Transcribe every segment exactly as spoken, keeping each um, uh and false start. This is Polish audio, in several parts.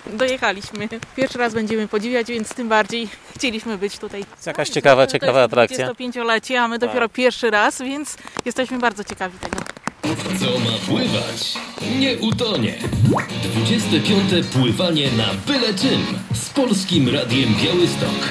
Dojechaliśmy. Pierwszy raz będziemy podziwiać, więc tym bardziej chcieliśmy być tutaj. Jest jakaś ciekawa, ciekawa atrakcja. dwudziestopięciolecie, a my dopiero tak. pierwszy raz, więc jesteśmy bardzo ciekawi tego. Co ma pływać, nie utonie. dwudzieste piąte pływanie na byle czym z Polskim Radiem Białystok.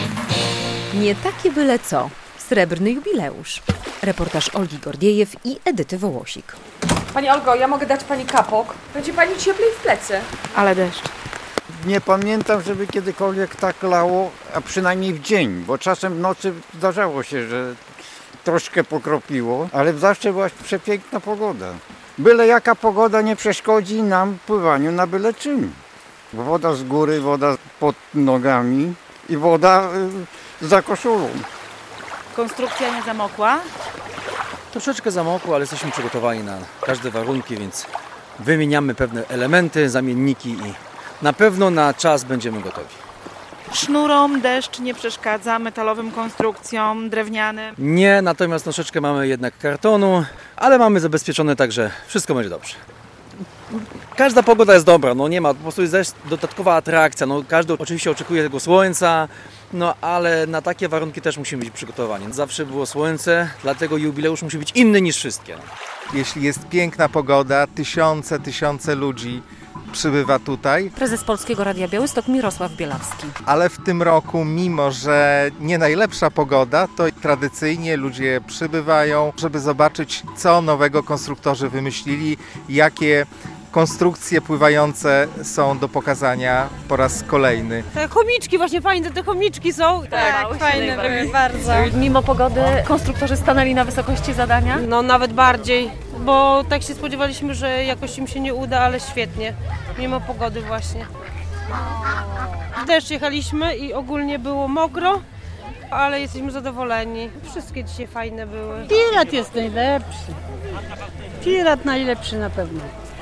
Nie takie byle co. Srebrny jubileusz. Reportaż Olgi Gordiejew i Edyty Wołosik. Pani Olgo, ja mogę dać pani kapok? Będzie pani cieplej w plecy. Ale deszcz. Nie pamiętam, żeby kiedykolwiek tak lało, a przynajmniej w dzień, bo czasem w nocy zdarzało się, że troszkę pokropiło, ale zawsze była przepiękna pogoda. Byle jaka pogoda nie przeszkodzi nam w pływaniu na byle czym. Woda z góry, woda pod nogami i woda za koszulą. Konstrukcja nie zamokła? Troszeczkę zamokło, ale jesteśmy przygotowani na każde warunki, więc wymieniamy pewne elementy, zamienniki i na pewno na czas będziemy gotowi. Sznurom deszcz nie przeszkadza, metalowym konstrukcjom, drewnianym? Nie, natomiast troszeczkę mamy jednak kartonu, ale mamy zabezpieczone, także wszystko będzie dobrze. Każda pogoda jest dobra, no nie ma, po prostu jest dodatkowa atrakcja, no każdy oczywiście oczekuje tego słońca, no ale na takie warunki też musimy być przygotowani. Zawsze było słońce, dlatego jubileusz musi być inny niż wszystkie. Jeśli jest piękna pogoda, tysiące, tysiące ludzi przybywa tutaj. Prezes Polskiego Radia Białystok Mirosław Bielawski. Ale w tym roku, mimo że nie najlepsza pogoda, to tradycyjnie ludzie przybywają, żeby zobaczyć, co nowego konstruktorzy wymyślili, jakie konstrukcje pływające są do pokazania po raz kolejny. Te chomiczki, właśnie fajne te chomiczki są. Tak, tak fajne były bardzo. Mimo pogody konstruktorzy stanęli na wysokości zadania? No nawet bardziej, bo tak się spodziewaliśmy, że jakoś im się nie uda, ale świetnie. Mimo pogody właśnie. W deszcz jechaliśmy i ogólnie było mokro, ale jesteśmy zadowoleni. Wszystkie dzisiaj fajne były. Pirat jest najlepszy. Pirat najlepszy na pewno.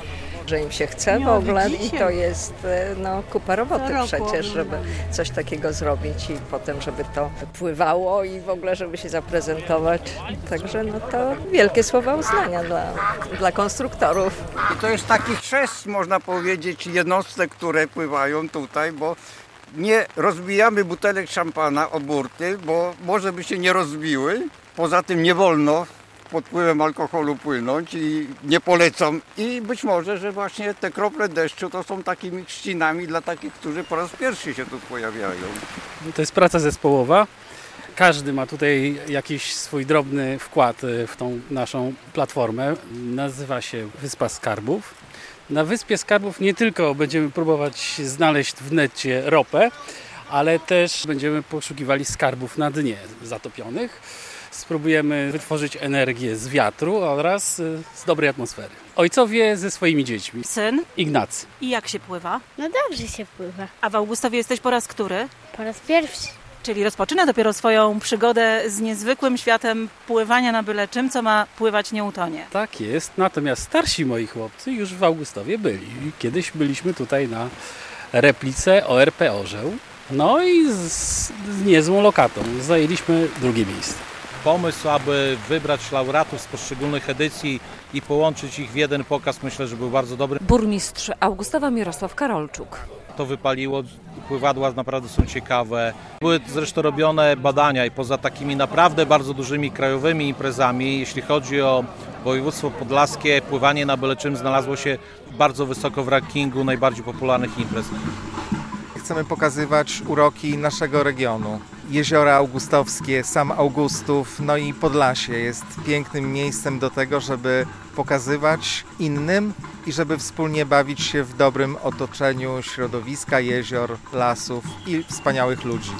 Że im się chce w ogóle i to jest no, kupa roboty przecież, żeby coś takiego zrobić i potem, żeby to pływało i w ogóle, żeby się zaprezentować. Także no to wielkie słowa uznania dla, dla konstruktorów. I to jest taki chrzest, można powiedzieć, jednostek, które pływają tutaj, bo nie rozbijamy butelek szampana o burty, bo może by się nie rozbiły. Poza tym nie wolno pod wpływem alkoholu płynąć i nie polecam. I być może, że właśnie te krople deszczu to są takimi chrzcinami dla takich, którzy po raz pierwszy się tu pojawiają. To jest praca zespołowa. Każdy ma tutaj jakiś swój drobny wkład w tą naszą platformę. Nazywa się Wyspa Skarbów. Na Wyspie Skarbów nie tylko będziemy próbować znaleźć w necie ropę, ale też będziemy poszukiwali skarbów na dnie zatopionych. Spróbujemy wytworzyć energię z wiatru oraz z dobrej atmosfery. Ojcowie ze swoimi dziećmi. Syn? Ignacy. I jak się pływa? No dobrze się pływa. A w Augustowie jesteś po raz który? Po raz pierwszy. Czyli rozpoczyna dopiero swoją przygodę z niezwykłym światem pływania na byle czym, co ma pływać nie utonie. Tak jest, natomiast starsi moi chłopcy już w Augustowie byli. Kiedyś byliśmy tutaj na replice O R P Orzeł. No i z, z niezłą lokatą zajęliśmy drugie miejsce. Pomysł, aby wybrać laureatów z poszczególnych edycji i połączyć ich w jeden pokaz, myślę, że był bardzo dobry. Burmistrz Augustowa Mirosław Karolczuk. To wypaliło, pływadła naprawdę są ciekawe. Były zresztą robione badania i poza takimi naprawdę bardzo dużymi krajowymi imprezami, jeśli chodzi o województwo podlaskie, pływanie na byle czym znalazło się bardzo wysoko w rankingu najbardziej popularnych imprez. Chcemy pokazywać uroki naszego regionu. Jeziora augustowskie, sam Augustów, no i Podlasie jest pięknym miejscem do tego, żeby pokazywać innym i żeby wspólnie bawić się w dobrym otoczeniu środowiska, jezior, lasów i wspaniałych ludzi.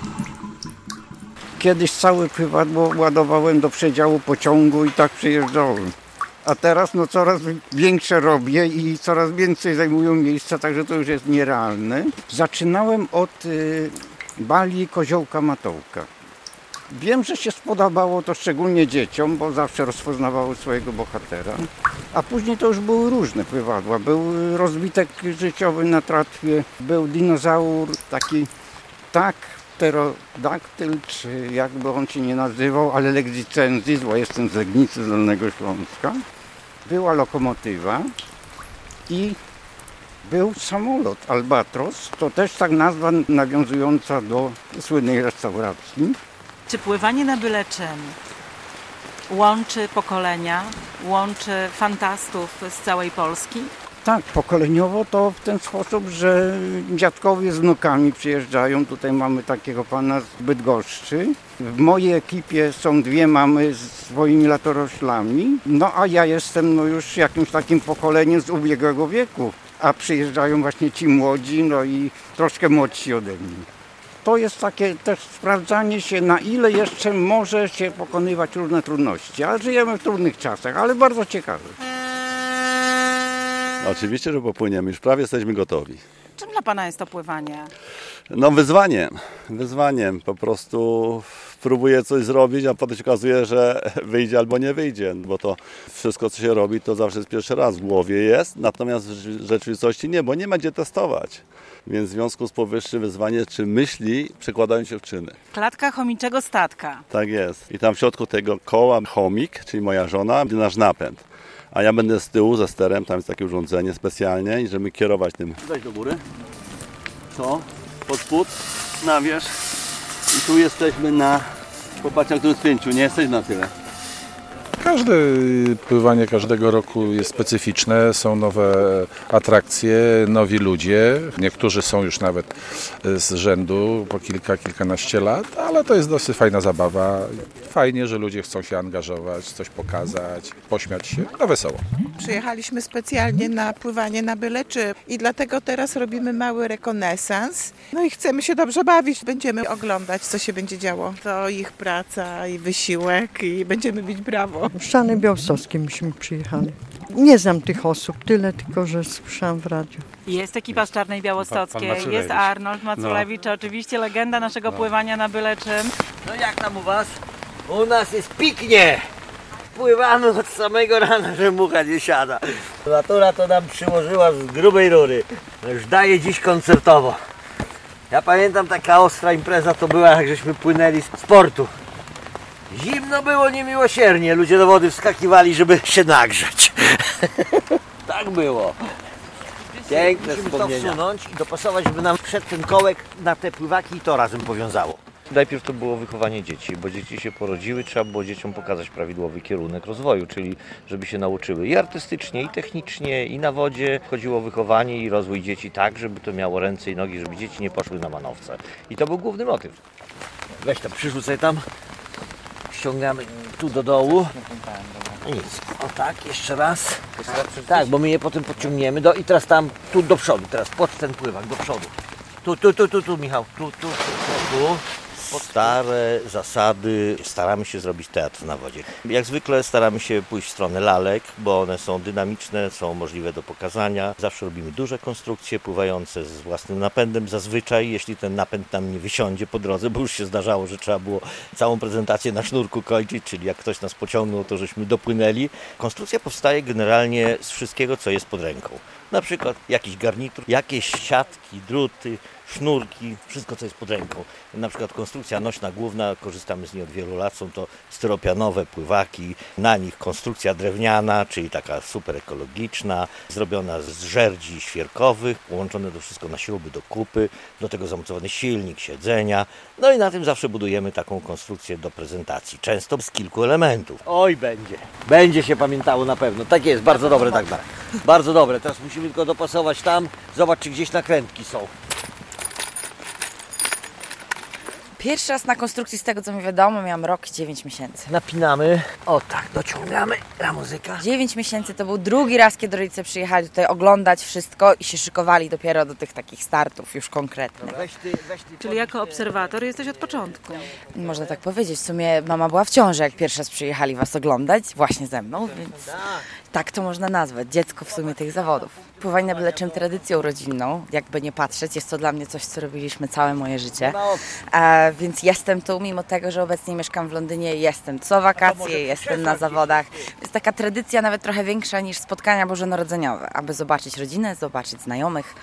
Kiedyś całe pływadło ładowałem do przedziału pociągu i tak przyjeżdżałem. A teraz no coraz większe robię i coraz więcej zajmują miejsca, także to już jest nierealne. Zaczynałem od y, bali Koziołka Matołka. Wiem, że się spodobało to szczególnie dzieciom, bo zawsze rozpoznawały swojego bohatera. A później to już były różne pływadła. Był rozbitek życiowy na tratwie, był dinozaur, taki tak, pterodaktyl, czy jakby on się nie nazywał, ale Legzicenzis, bo jestem z Legnicy, z Dolnego Śląska. Była lokomotywa i Był samolot Albatros, to też tak nazwa nawiązująca do słynnej restauracji. Czy pływanie na byle czym łączy pokolenia, łączy fantastów z całej Polski? Tak, pokoleniowo to w ten sposób, że dziadkowie z wnukami przyjeżdżają. Tutaj mamy takiego pana z Bydgoszczy. W mojej ekipie są dwie mamy z swoimi latoroślami. No a ja jestem no, już jakimś takim pokoleniem z ubiegłego wieku. A przyjeżdżają właśnie ci młodzi, no i troszkę młodsi ode mnie. To jest takie też sprawdzanie się, na ile jeszcze może się pokonywać różne trudności. Ale żyjemy w trudnych czasach, ale bardzo ciekawych. Oczywiście, że popłyniemy. Już prawie jesteśmy gotowi. Czym dla Pana jest to pływanie? No wyzwaniem. Wyzwaniem. Po prostu próbuję coś zrobić, a potem się okazuje, że wyjdzie albo nie wyjdzie. Bo to wszystko, co się robi, to zawsze jest pierwszy raz w głowie jest. Natomiast w rzeczywistości nie, bo nie ma gdzie testować. Więc w związku z powyższym wyzwanie, czy myśli przekładają się w czyny. Klatka chomiczego statka. Tak jest. I tam w środku tego koła chomik, czyli moja żona, będzie nasz napęd. A ja będę z tyłu ze sterem, tam jest takie urządzenie specjalnie i żeby kierować tym. Weź do góry. Co? Pod spód, na wierzch. I tu jesteśmy na, popatrz na którym spięciu, nie jesteś na tyle. Każde pływanie każdego roku jest specyficzne, są nowe atrakcje, nowi ludzie. Niektórzy są już nawet z rzędu po kilka, kilkanaście lat, ale to jest dosyć fajna zabawa. Fajnie, że ludzie chcą się angażować, coś pokazać, pośmiać się, no wesoło. Przyjechaliśmy specjalnie na pływanie na byle czym i dlatego teraz robimy mały rekonesans. No i chcemy się dobrze bawić, będziemy oglądać, co się będzie działo. To ich praca i wysiłek i będziemy bić brawo. W Szany Białostockie myśmy przyjechali. Nie znam tych osób, tyle tylko, że słyszałam w radiu. Jest ekipa z Czarnej Białostockiej, Pan jest Arnold Maculewicz, no. Oczywiście legenda naszego no. pływania na byle czym. No jak tam u Was? U nas jest piknie! Pływamy od samego rana, że mucha nie siada. Natura to nam przyłożyła z grubej rury. Już daje dziś koncertowo. Ja pamiętam, taka ostra impreza to była, jak żeśmy płynęli z portu. Zimno było niemiłosiernie, ludzie do wody wskakiwali, żeby się nagrzać. Tak było. Piękne wspomnienia. Musimy to wsunąć i dopasować, żeby nam wszedł ten kołek na te pływaki i to razem powiązało. Najpierw to było wychowanie dzieci, bo dzieci się porodziły, trzeba było dzieciom pokazać prawidłowy kierunek rozwoju, czyli żeby się nauczyły i artystycznie, i technicznie, i na wodzie. Chodziło o wychowanie i rozwój dzieci tak, żeby to miało ręce i nogi, żeby dzieci nie poszły na manowce. I to był główny motyw. Weź tam, przyrzucaj tam. Ściągamy tu do dołu. Nic. O tak, jeszcze raz. Tak, bo my je potem podciągniemy do, i teraz tam, tu do przodu, teraz pod ten pływak, do przodu. Tu, tu, tu, tu, tu, Michał, tu, tu, tu, tu, tu. Stare zasady, staramy się zrobić teatr na wodzie. Jak zwykle staramy się pójść w stronę lalek, bo one są dynamiczne, są możliwe do pokazania. Zawsze robimy duże konstrukcje pływające z własnym napędem. Zazwyczaj, jeśli ten napęd nam nie wysiądzie po drodze, bo już się zdarzało, że trzeba było całą prezentację na sznurku kończyć, czyli jak ktoś nas pociągnął, to żeśmy dopłynęli. Konstrukcja powstaje generalnie z wszystkiego, co jest pod ręką. Na przykład jakiś garnitur, jakieś siatki, druty, sznurki, wszystko co jest pod ręką. Na przykład konstrukcja nośna główna, korzystamy z niej od wielu lat, są to styropianowe pływaki, na nich konstrukcja drewniana, czyli taka super ekologiczna, zrobiona z żerdzi świerkowych, połączone to wszystko na śruby do kupy, do tego zamocowany silnik, siedzenia, no i na tym zawsze budujemy taką konstrukcję do prezentacji, często z kilku elementów. Oj, będzie, będzie się pamiętało na pewno, tak jest, bardzo dobre, tak, tak. Bardzo dobre, teraz musimy tylko dopasować tam, zobacz czy gdzieś nakrętki są. Pierwszy raz na konstrukcji, z tego co mi wiadomo, miałam rok i dziewięć miesięcy. Napinamy, o tak, dociągamy, ta muzyka. dziewięć miesięcy to był drugi raz, kiedy rodzice przyjechali tutaj oglądać wszystko i się szykowali dopiero do tych takich startów już konkretnych. Weź ty, weź ty Czyli jako obserwator jesteś od początku. Można tak powiedzieć, w sumie mama była w ciąży, jak pierwszy raz przyjechali was oglądać, właśnie ze mną, więc tak to można nazwać, dziecko w sumie tych zawodów. Pływanie na byle czym tradycją rodzinną, jakby nie patrzeć, jest to dla mnie coś, co robiliśmy całe moje życie. E, więc jestem tu, mimo tego, że obecnie mieszkam w Londynie, jestem co wakacje, jestem na zawodach. Jest taka tradycja nawet trochę większa niż spotkania bożonarodzeniowe, aby zobaczyć rodzinę, zobaczyć znajomych.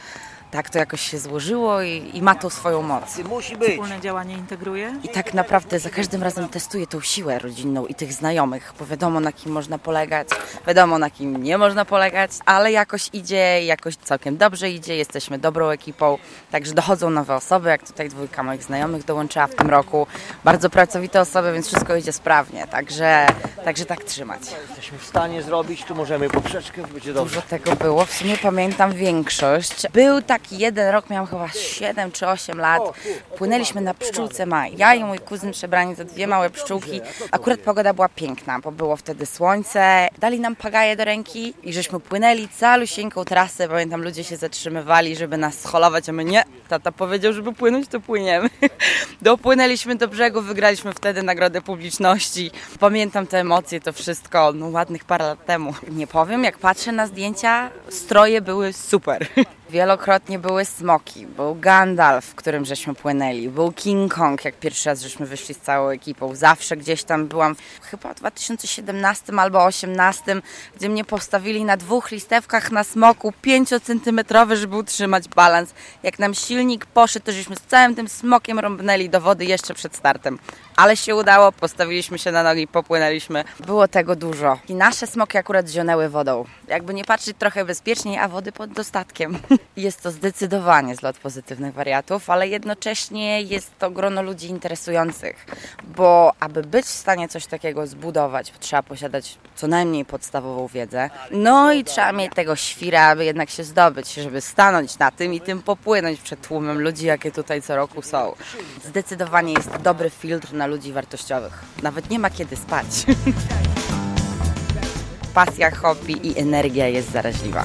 tak to jakoś się złożyło i, i ma to swoją moc. Musi być. Wspólne działanie integruje? I tak naprawdę za każdym razem testuję tą siłę rodzinną i tych znajomych, bo wiadomo na kim można polegać, wiadomo na kim nie można polegać, ale jakoś idzie, jakoś całkiem dobrze idzie, jesteśmy dobrą ekipą, także dochodzą nowe osoby, jak tutaj dwójka moich znajomych dołączyła w tym roku, bardzo pracowite osoby, więc wszystko idzie sprawnie, także, także tak trzymać. Jesteśmy w stanie zrobić, tu możemy poprzeczkę, będzie dobrze. Dużo tego było, w sumie pamiętam większość. Był taki jeden rok, miałam chyba siedem czy osiem lat, płynęliśmy na pszczółce Maj. Ja i mój kuzyn przebrani za dwie małe pszczółki. Akurat pogoda była piękna, bo było wtedy słońce. Dali nam pagaje do ręki i żeśmy płynęli calusieńką trasę. Pamiętam, ludzie się zatrzymywali, żeby nas scholować, a my nie. Tata powiedział, żeby płynąć, to płyniemy. Dopłynęliśmy do brzegu, wygraliśmy wtedy nagrodę publiczności. Pamiętam te emocje, to wszystko, no ładnych parę lat temu. Nie powiem, jak patrzę na zdjęcia, stroje były super. Wielokrotnie były smoki, był Gandalf, w którym żeśmy płynęli, był King Kong, jak pierwszy raz żeśmy wyszli z całą ekipą. Zawsze gdzieś tam byłam, chyba w dwa tysiące siedemnastym albo osiemnastym, gdzie mnie postawili na dwóch listewkach na smoku, pięciocentymetrowy, żeby utrzymać balans. Jak nam silnik poszedł, to żeśmy z całym tym smokiem rąbnęli do wody jeszcze przed startem. Ale się udało, postawiliśmy się na nogi, popłynęliśmy. Było tego dużo. I nasze smoki akurat zionęły wodą. Jakby nie patrzeć, trochę bezpieczniej, a wody pod dostatkiem. Jest to zdecydowanie zlot pozytywnych wariatów, ale jednocześnie jest to grono ludzi interesujących, bo aby być w stanie coś takiego zbudować, trzeba posiadać co najmniej podstawową wiedzę. No i trzeba mieć tego świra, aby jednak się zdobyć, żeby stanąć na tym i tym popłynąć przed tłumem ludzi, jakie tutaj co roku są. Zdecydowanie jest dobry filtr na ludzi wartościowych. Nawet nie ma kiedy spać. Pasja, hobby i energia jest zaraźliwa.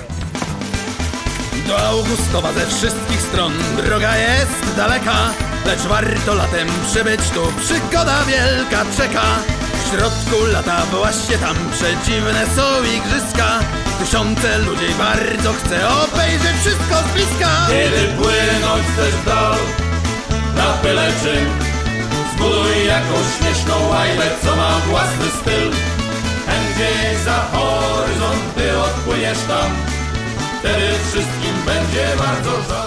Do Augustowa ze wszystkich stron droga jest daleka, lecz warto latem przybyć tu, przygoda wielka czeka. W środku lata właśnie tam przedziwne są igrzyska, tysiące ludzi bardzo chce obejrzeć wszystko z bliska. Kiedy płynąć chcesz w dal, na byle czym, zbuduj jakąś śmieszną łajbę, co ma własny styl. Chętnie za horyzont, gdy odpłyniesz tam, wtedy wszystkim będzie bardzo żal.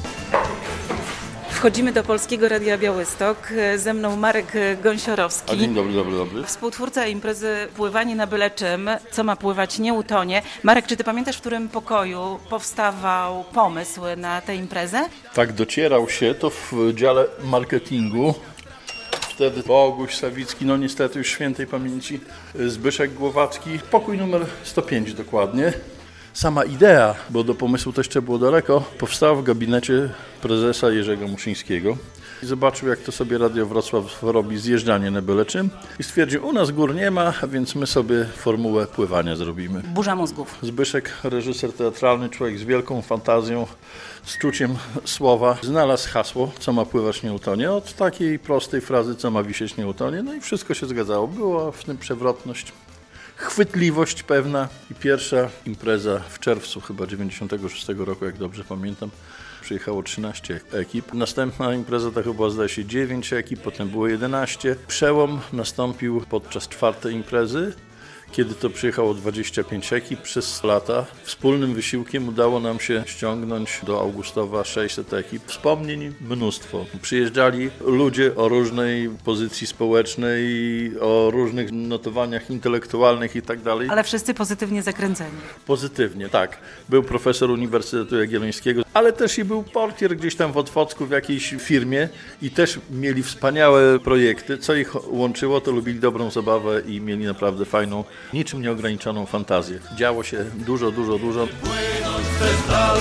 Wchodzimy do Polskiego Radia Białystok. Ze mną Marek Gąsiorowski. A dzień dobry, dobry, dobry. Współtwórca imprezy Pływanie na byle czym, co ma pływać nie utonie. Marek, czy ty pamiętasz, w którym pokoju powstawał pomysł na tę imprezę? Tak, docierał się to w dziale marketingu. Wtedy Boguś Sawicki, no niestety już świętej pamięci, Zbyszek Głowacki, pokój numer sto pięć dokładnie. Sama idea, bo do pomysłu to jeszcze było daleko, powstała w gabinecie prezesa Jerzego Muszyńskiego. Zobaczył, jak to sobie Radio Wrocław robi zjeżdżanie na byle czym i stwierdził, u nas gór nie ma, więc my sobie formułę pływania zrobimy. Burza mózgów. Zbyszek, reżyser teatralny, człowiek z wielką fantazją, z czuciem słowa, znalazł hasło, co ma pływać nie utonie, od takiej prostej frazy, co ma wisieć nie utonie, no i wszystko się zgadzało. Była w tym przewrotność, chwytliwość pewna i pierwsza impreza w czerwcu chyba dziewięćdziesiątego szóstego roku, jak dobrze pamiętam, przyjechało trzynaście ekip. Następna impreza to chyba zdaje się dziewięć ekip, potem było jedenaście. Przełom nastąpił podczas czwartej imprezy, kiedy to przyjechało dwadzieścia pięć ekip przez lata. Wspólnym wysiłkiem udało nam się ściągnąć do Augustowa sześćset ekip. Wspomnień mnóstwo. Przyjeżdżali ludzie o różnej pozycji społecznej, o różnych notowaniach intelektualnych i tak dalej. Ale wszyscy pozytywnie zakręceni. Pozytywnie, tak. Był profesor Uniwersytetu Jagiellońskiego, ale też i był portier gdzieś tam w Otwocku w jakiejś firmie i też mieli wspaniałe projekty. Co ich łączyło, to lubili dobrą zabawę i mieli naprawdę fajną, niczym nieograniczoną fantazję. Działo się dużo, dużo, dużo. Płynąć chcesz dal,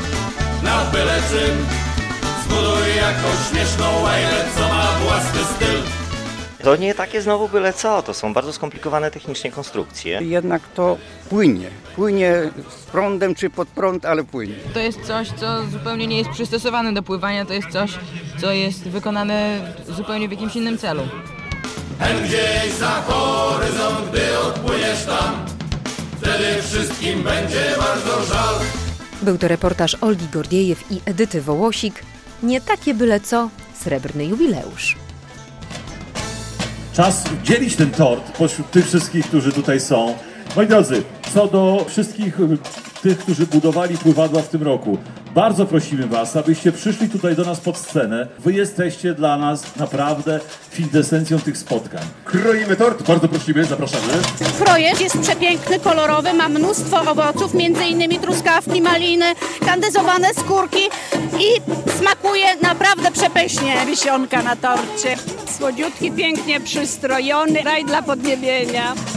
na byle czym, zbuduj jakąś śmieszną łajbę, co ma własny styl. To nie takie znowu byle co, to są bardzo skomplikowane technicznie konstrukcje. Jednak to płynie. Płynie z prądem czy pod prąd, ale płynie. To jest coś, co zupełnie nie jest przystosowane do pływania, to jest coś, co jest wykonane zupełnie w jakimś innym celu. Hen gdzieś za horyzont, gdy odpłyniesz tam, wtedy wszystkim będzie bardzo żal. Był to reportaż Olgi Gordiejew i Edyty Wołosik. Nie takie byle co, srebrny jubileusz. Czas dzielić ten tort pośród tych wszystkich, którzy tutaj są. Moi drodzy, co do wszystkich tych, którzy budowali pływadła w tym roku, Bardzo prosimy Was, abyście przyszli tutaj do nas pod scenę. Wy jesteście dla nas naprawdę kwintesencją tych spotkań. Kroimy tort, bardzo prosimy, zapraszamy. Projekt jest przepiękny, kolorowy, ma mnóstwo owoców, między innymi truskawki, maliny, kandyzowane skórki i smakuje naprawdę przepysznie. Wisionka na torcie, słodziutki, pięknie przystrojony, raj dla podniebienia.